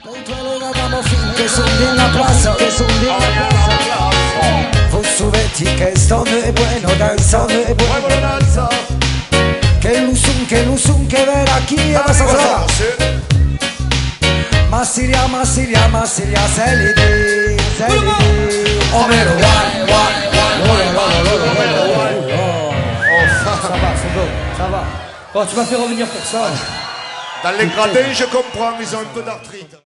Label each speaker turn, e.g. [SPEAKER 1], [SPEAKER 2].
[SPEAKER 1] Che son en la plaza, que son en la plaza. Vos subeti que esto no es bueno, danza no es bueno. Que lusun, que ver aquí vas a hacer. Masiria, selidi. Omero, ça va. Oh, tu m'as fait revenir pour ça.
[SPEAKER 2] Dans les gradins, je comprends, ils ont un peu d'arthrite.